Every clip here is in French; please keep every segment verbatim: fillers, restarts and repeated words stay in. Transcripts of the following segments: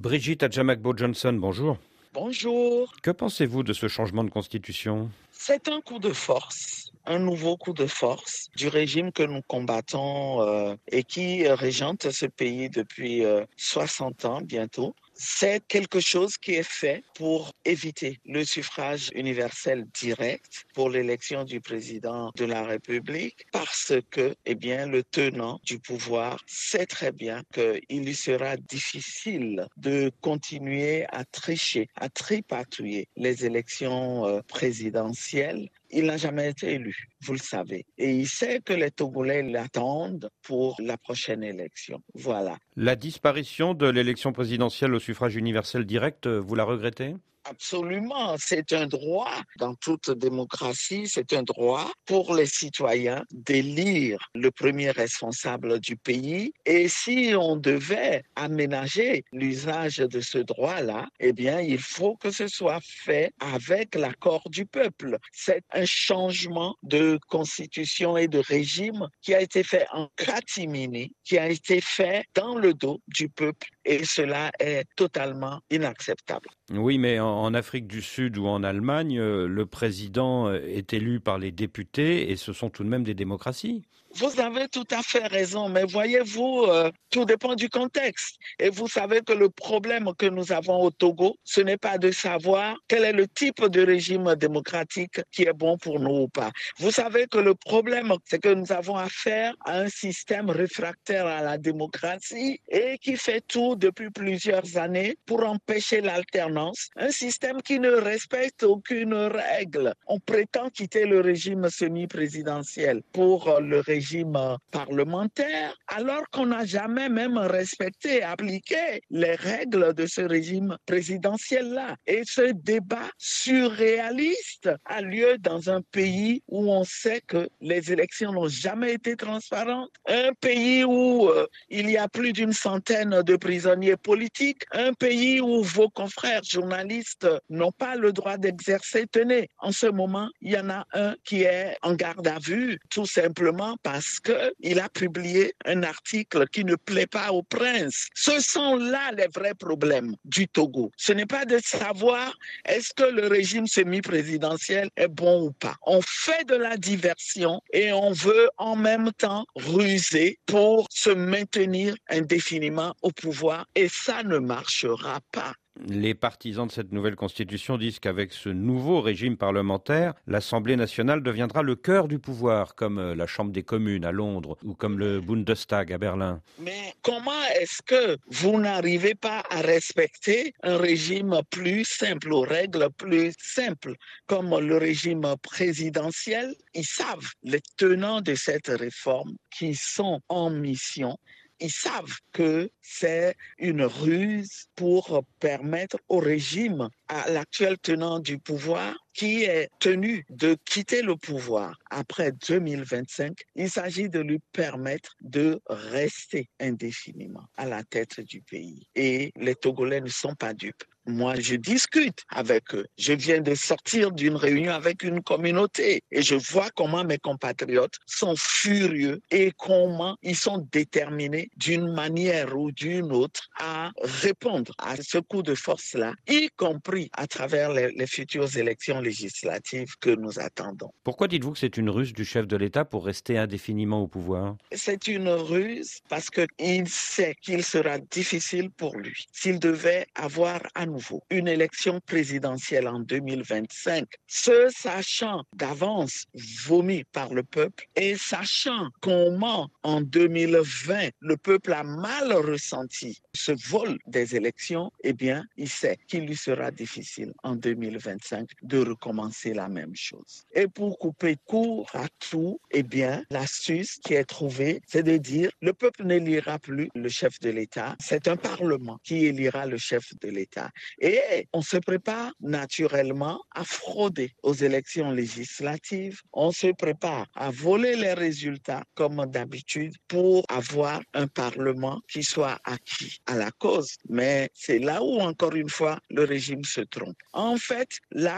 Brigitte Adjamakbo-Johnson, bonjour. Bonjour. Que pensez-vous de ce changement de constitution ? C'est un coup de force, un nouveau coup de force du régime que nous combattons euh, et qui régente ce pays depuis euh, soixante ans bientôt. C'est quelque chose qui est fait pour éviter le suffrage universel direct pour l'élection du président de la République parce que, eh bien, le tenant du pouvoir sait très bien qu'il lui sera difficile de continuer à tricher, à tripatouiller les élections euh, présidentielles. Il n'a jamais été élu, vous le savez. Et il sait que les Togolais l'attendent pour la prochaine élection. Voilà. La disparition de l'élection présidentielle au suffrage universel direct, vous la regrettez ? Absolument, c'est un droit dans toute démocratie, c'est un droit pour les citoyens d'élire le premier responsable du pays. Et si on devait aménager l'usage de ce droit-là, eh bien, il faut que ce soit fait avec l'accord du peuple. C'est un changement de constitution et de régime qui a été fait en catimini, qui a été fait dans le dos du peuple. Et cela est totalement inacceptable. Oui, mais en Afrique du Sud ou en Allemagne, le président est élu par les députés et ce sont tout de même des démocraties. Vous avez tout à fait raison, mais voyez-vous, euh, tout dépend du contexte. Et vous savez que le problème que nous avons au Togo, ce n'est pas de savoir quel est le type de régime démocratique qui est bon pour nous ou pas. Vous savez que le problème, c'est que nous avons affaire à un système réfractaire à la démocratie et qui fait tout depuis plusieurs années pour empêcher l'alternance. Un système qui ne respecte aucune règle. On prétend quitter le régime semi-présidentiel pour le régime parlementaire, alors qu'on n'a jamais même respecté et appliqué les règles de ce régime présidentiel-là. Et ce débat surréaliste a lieu dans un pays où on sait que les élections n'ont jamais été transparentes, un pays où euh, il y a plus d'une centaine de prisonniers politiques, un pays où vos confrères journalistes n'ont pas le droit d'exercer. Tenez, en ce moment, il y en a un qui est en garde à vue, tout simplement parce parce qu'il a publié un article qui ne plaît pas au prince. Ce sont là les vrais problèmes du Togo. Ce n'est pas de savoir est-ce que le régime semi-présidentiel est bon ou pas. On fait de la diversion et on veut en même temps ruser pour se maintenir indéfiniment au pouvoir et ça ne marchera pas. Les partisans de cette nouvelle constitution disent qu'avec ce nouveau régime parlementaire, l'Assemblée nationale deviendra le cœur du pouvoir, comme la Chambre des communes à Londres ou comme le Bundestag à Berlin. Mais comment est-ce que vous n'arrivez pas à respecter un régime plus simple, aux règles plus simples, comme le régime présidentiel? Ils savent, les tenants de cette réforme, qui sont en mission, ils savent que c'est une ruse pour permettre au régime, à l'actuel tenant du pouvoir, qui est tenu de quitter le pouvoir après deux mille vingt-cinq, il s'agit de lui permettre de rester indéfiniment à la tête du pays. Et les Togolais ne sont pas dupes. Moi, je discute avec eux. Je viens de sortir d'une réunion avec une communauté et je vois comment mes compatriotes sont furieux et comment ils sont déterminés d'une manière ou d'une autre à répondre à ce coup de force-là, y compris à travers les, les futures élections législatives que nous attendons. Pourquoi dites-vous que c'est une ruse du chef de l'État pour rester indéfiniment au pouvoir ? C'est une ruse parce qu'il sait qu'il sera difficile pour lui s'il devait avoir à nouveau une élection présidentielle en deux mille vingt-cinq, ce sachant d'avance vomi par le peuple et sachant comment en deux mille vingt le peuple a mal ressenti ce vol des élections, eh bien, il sait qu'il lui sera difficile en deux mille vingt-cinq de recommencer la même chose. Et pour couper court à tout, eh bien, l'astuce qui est trouvée, c'est de dire le peuple n'élira plus le chef de l'État, c'est un parlement qui élira le chef de l'État. Et on se prépare naturellement à frauder aux élections législatives, on se prépare à voler les résultats comme d'habitude pour avoir un parlement qui soit acquis à la cause. Mais c'est là où, encore une fois, le régime se trompe. En fait, l'acte qui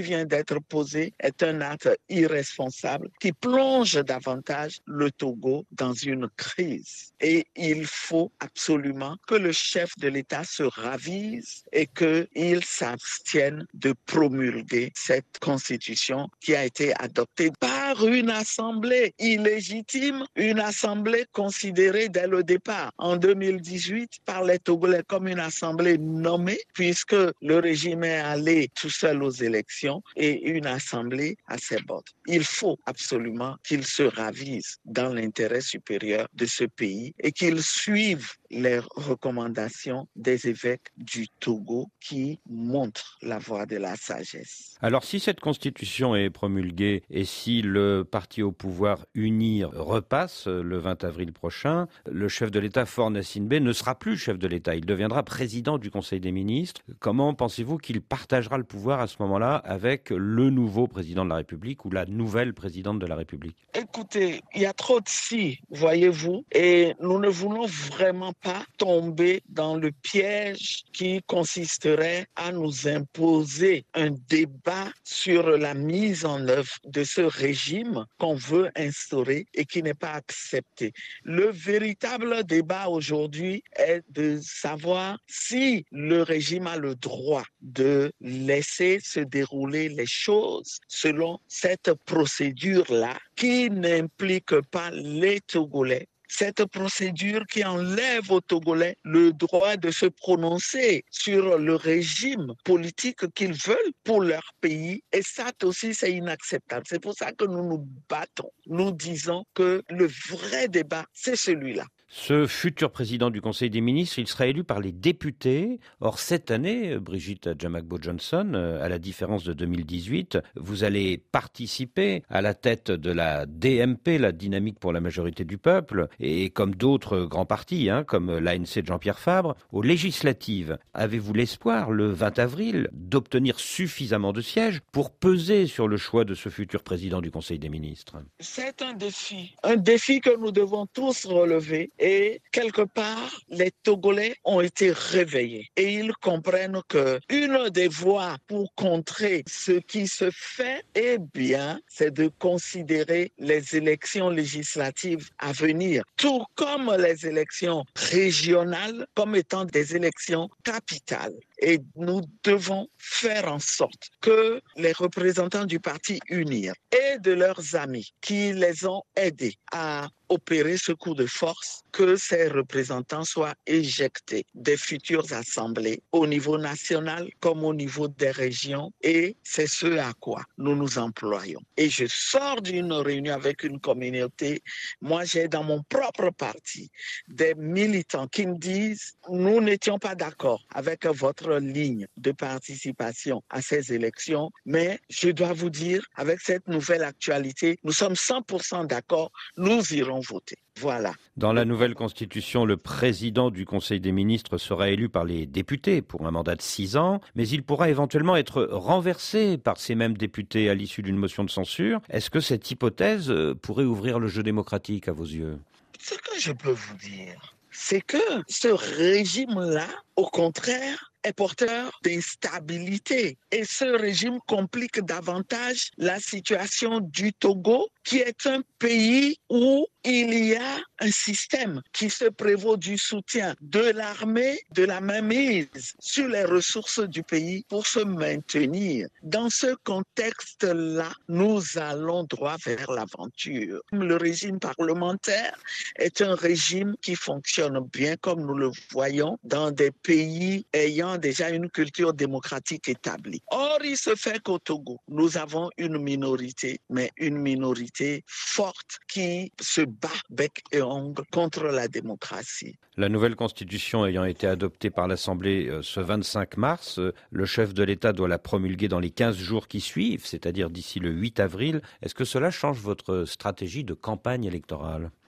qui vient d'être posé est un acte irresponsable qui plonge davantage le Togo dans une crise. Et il faut absolument que le chef de l'État se ravise et qu'il s'abstienne de promulguer cette constitution qui a été adoptée par une assemblée illégitime, une assemblée considérée dès le départ en deux mille dix-huit par les Togolais comme une assemblée nommée puisque le régime est allé tout seul aux élections et une assemblée à ses bords. Il faut absolument qu'il se ravise dans l'intérêt supérieur de ce pays et qu'il suive les recommandations des évêques du Togo qui montrent la voie de la sagesse. Alors si cette constitution est promulguée et si le parti au pouvoir UNIR repasse le vingt avril prochain, le chef de l'État Faure Gnassingbé ne sera plus chef de l'État, il deviendra président du Conseil des ministres. Comment pensez-vous qu'il partagera le pouvoir à ce moment-là avec le nouveau président de la République ou la nouvelle présidente de la République? Écoutez, il y a trop de si, voyez-vous, et nous ne voulons vraiment pas tomber dans le piège qui consisterait à nous imposer un débat sur la mise en œuvre de ce régime qu'on veut instaurer et qui n'est pas accepté. Le véritable débat aujourd'hui est de savoir si le régime a le droit de laisser se dérouler les choses selon cette procédure-là qui n'implique pas les Togolais. Cette procédure qui enlève aux Togolais le droit de se prononcer sur le régime politique qu'ils veulent pour leur pays. Et ça aussi, c'est inacceptable. C'est pour ça que nous nous battons. Nous disons que le vrai débat, c'est celui-là. Ce futur président du Conseil des ministres, il sera élu par les députés. Or, cette année, Brigitte Jamagbó-Johnson, à la différence de deux mille dix-huit, vous allez participer à la tête de la D M P, la Dynamique pour la majorité du peuple, et comme d'autres grands partis, hein, comme l'A N C de Jean-Pierre Fabre, aux législatives. Avez-vous l'espoir, le vingt avril, d'obtenir suffisamment de sièges pour peser sur le choix de ce futur président du Conseil des ministres? C'est un défi, un défi que nous devons tous relever. Et quelque part, les Togolais ont été réveillés et ils comprennent que une des voies pour contrer ce qui se fait, eh bien, c'est de considérer les élections législatives à venir, tout comme les élections régionales, comme étant des élections capitales. Et nous devons faire en sorte que les représentants du parti UNIR et de leurs amis qui les ont aidés à opérer ce coup de force, que ces représentants soient éjectés des futures assemblées au niveau national comme au niveau des régions. Et c'est ce à quoi nous nous employons. Et je sors d'une réunion avec une communauté. Moi, j'ai dans mon propre parti des militants qui me disent « Nous n'étions pas d'accord avec votre ligne de participation à ces élections, mais je dois vous dire, avec cette nouvelle actualité, nous sommes cent pour cent d'accord, nous irons voter. » Voilà. Dans la nouvelle constitution, le président du Conseil des ministres sera élu par les députés pour un mandat de six ans, mais il pourra éventuellement être renversé par ces mêmes députés à l'issue d'une motion de censure. Est-ce que cette hypothèse pourrait ouvrir le jeu démocratique à vos yeux? Ce que je peux vous dire, c'est que ce régime-là, au contraire, est porteur d'instabilité. Et ce régime complique davantage la situation du Togo, qui est un pays où il y a un système qui se prévaut du soutien de l'armée, de la mainmise sur les ressources du pays pour se maintenir. Dans ce contexte-là, nous allons droit vers l'aventure. Le régime parlementaire est un régime qui fonctionne bien, comme nous le voyons, dans des pays ayant déjà une culture démocratique établie. Or, il se fait qu'au Togo, nous avons une minorité, mais une minorité forte qui se bat bec et ongle contre la démocratie. La nouvelle constitution ayant été adoptée par l'Assemblée ce vingt-cinq mars, le chef de l'État doit la promulguer dans les quinze jours qui suivent, c'est-à-dire d'ici le huit avril. Est-ce que cela change votre stratégie de campagne électorale ?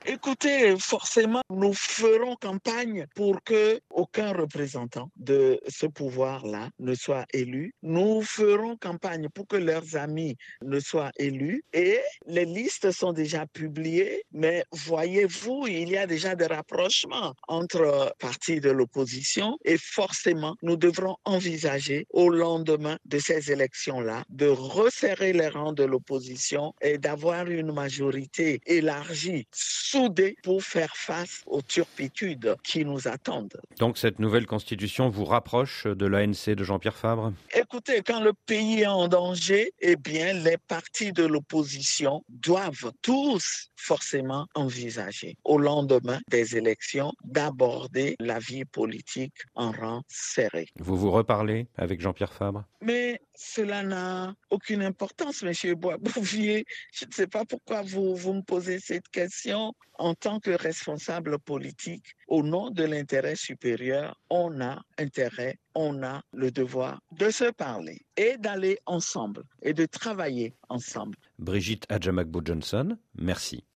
Écoutez, forcément, nous ferons campagne pour que aucun représentant de ce pouvoir-là ne soit élu. Nous ferons campagne pour que leurs amis ne soient élus et les listes sont déjà publiées, mais voyez-vous, il y a déjà des rapprochements entre partis de l'opposition et forcément, nous devrons envisager au lendemain de ces élections-là de resserrer les rangs de l'opposition et d'avoir une majorité élargie, soudée pour faire face aux turpitudes qui nous attendent. Donc cette nouvelle constitution vous rapproche de l'A N C de Jean-Pierre Fabre ? Écoutez, quand le pays est en danger, eh bien, les partis de l'opposition doivent tous forcément envisager, au lendemain des élections, d'aborder la vie politique en rang serré. Vous vous reparlez avec Jean-Pierre Fabre ? Mais cela n'a aucune importance, Monsieur Boisbouvier. Je ne sais pas pourquoi vous, vous me posez cette question. En tant que responsable politique, au nom de l'intérêt supérieur, on a intérêt, on a le devoir de se parler et d'aller ensemble et de travailler ensemble. Brigitte Adjamagbo-Johnson, merci.